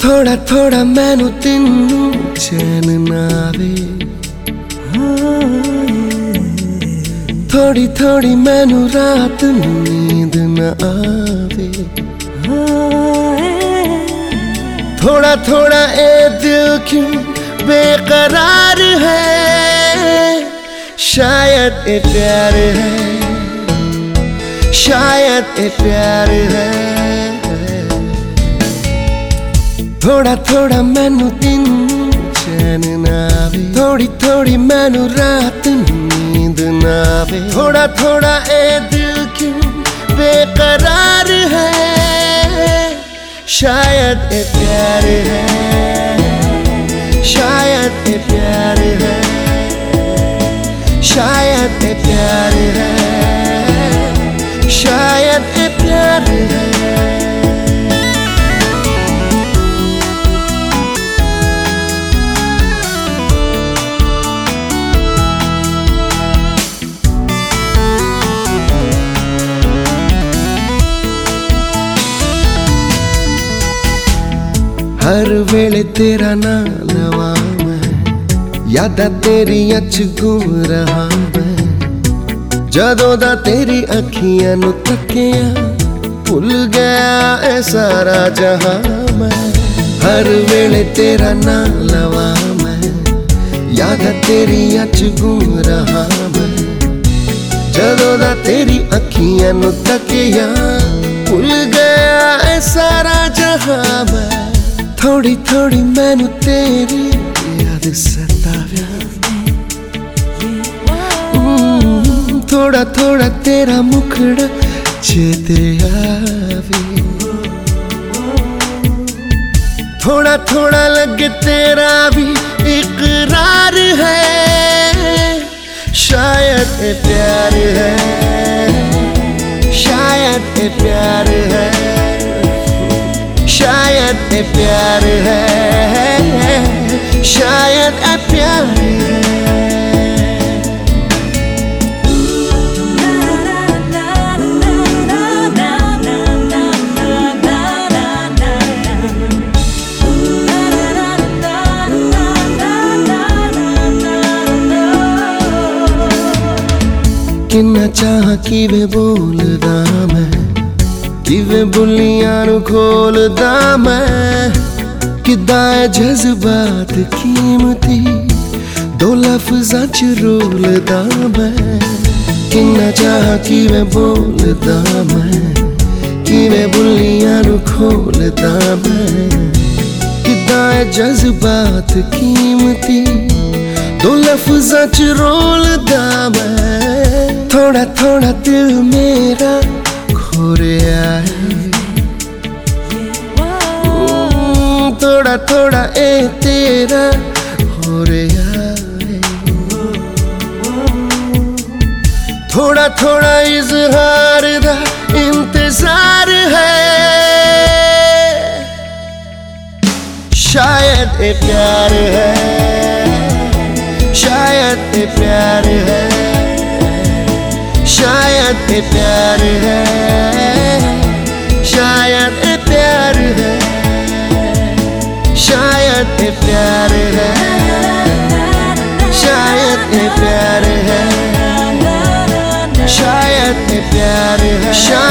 थोड़ा थोड़ा मैनू तेनू चैन ना आवे, थोड़ी थोड़ी मैनू रात नींद ना आवे। थोड़ा थोड़ा ए दिल क्यों बेकरार है, शायद ये प्यार है, शायद ये प्यार है। थोड़ा थोड़ा मैनू दिन चैन ना आवे, थोड़ी थोड़ी मैनू रात नींद ना आवे। थोड़ा थोड़ा ए दिल क्यों बेकरार है, शायद ये प्यार है, शायद ये प्यार है, शायद ये प्यार है, शायद ये प्यार है। हर वेले तेरा नाम लवा मैं, यादा तेरी अच घूम रहा मैं। जदों दा तेरी अखियां नू तकिया, भुल गया ए सारा जहां मैं। हर वेले तेरा नाम लवा मैं, यादा तेरी अच घूम रहा मैं। जदों दा तेरी अखियां नू तकिया, भुल गया ए सारा जहां मैं। थोड़ी थोड़ी मैनू तेरी याद सताव्या, थोड़ा थोड़ा तेरा मुखड़ा चेते आवे। थोड़ा थोड़ा लगे तेरा भी इकरार है, शायद ये प्यार है, शायद ये प्यार है, शायद ये प्यार है, शायद ये प्यार है। किन्ना चाह किवें बोलदा मैं, किवें बुलियां नू खोलदा मैं। किद्दां ऐ जज्बात कीमती दो लफ्ज़ां च रोलदा मैं। किन्ना चाह किवें बोलदा मैं, किवें बुलियां नू खोलदा मैं। किद्दां ऐ जज्बात कीमती दो लफ्ज़ां च रोलदा मैं। थोड़ा थोड़ा दिल मेरा खोरिया है, थोड़ा थोड़ा ए तेरा हो रहा है। थोड़ा थोड़ा इज़हार दा इंतजार है, शायद ये प्यार है, शायद ये प्यार है, शायद ये प्यार है, शायद ये प्यार है, शायद ये प्यार है, शायद ये प्यार है, शायद ये प्यार है।